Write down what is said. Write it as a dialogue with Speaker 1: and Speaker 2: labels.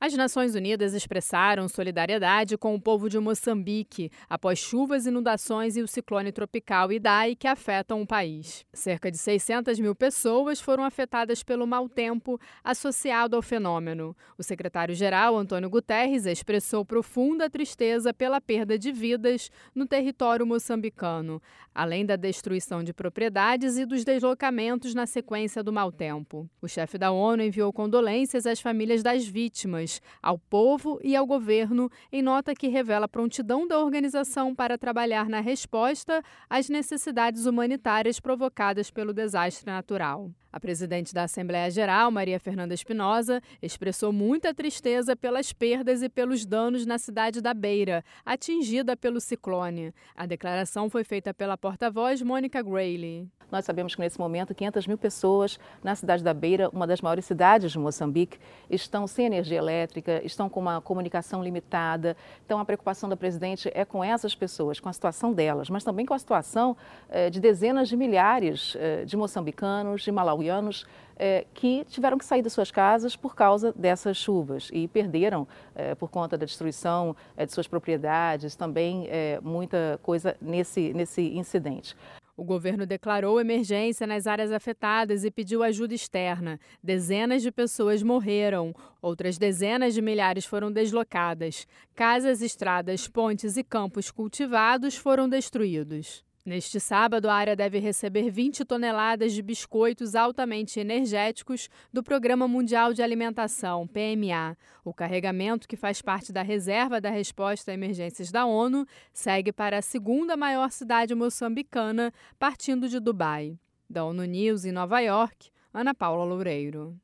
Speaker 1: As Nações Unidas expressaram solidariedade com o povo de Moçambique após chuvas, inundações e o ciclone tropical Idai que afetam o país. Cerca de 600 mil pessoas foram afetadas pelo mau tempo associado ao fenômeno. O secretário-geral, Antônio Guterres, expressou profunda tristeza pela perda de vidas no território moçambicano, além da destruição de propriedades e dos deslocamentos na sequência do mau tempo. O chefe da ONU enviou condolências às famílias das vítimas, ao povo e ao governo, em nota que revela a prontidão da organização para trabalhar na resposta às necessidades humanitárias provocadas pelo desastre natural. A presidente da Assembleia Geral, Maria Fernanda Espinosa, expressou muita tristeza pelas perdas e pelos danos na cidade da Beira, atingida pelo ciclone. A declaração foi feita pela porta-voz Mônica Grayley.
Speaker 2: Nós sabemos que nesse momento 500 mil pessoas na cidade da Beira, uma das maiores cidades de Moçambique, estão sem energia elétrica, estão com uma comunicação limitada. Então a preocupação da presidente é com essas pessoas, com a situação delas, mas também com a situação de dezenas de milhares de moçambicanos, de malauianos, que tiveram que sair das suas casas por causa dessas chuvas e perderam, por conta da destruição de suas propriedades, também muita coisa nesse incidente.
Speaker 1: O governo declarou emergência nas áreas afetadas e pediu ajuda externa. Dezenas de pessoas morreram, outras dezenas de milhares foram deslocadas. Casas, estradas, pontes e campos cultivados foram destruídos. Neste sábado, a área deve receber 20 toneladas de biscoitos altamente energéticos do Programa Mundial de Alimentação, PMA. O carregamento, que faz parte da reserva da resposta a emergências da ONU, segue para a segunda maior cidade moçambicana, partindo de Dubai. Da ONU News em Nova York, Ana Paula Loureiro.